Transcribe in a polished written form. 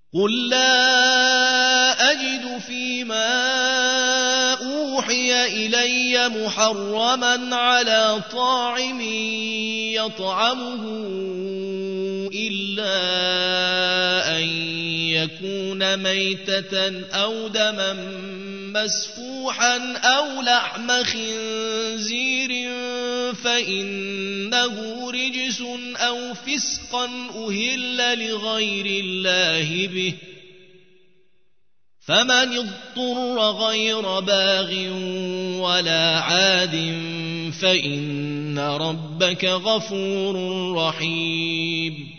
قل لا أجد فيما أوحي إلي محرما على طاعم يطعمه إلا أن يكون ميتة أو دما مسفوحا أو لحم خنزير فإنه رجس أو فسقا أهل لغير الله به فمن اضطر غير باغ ولا عاد فإن ربك غفور رحيم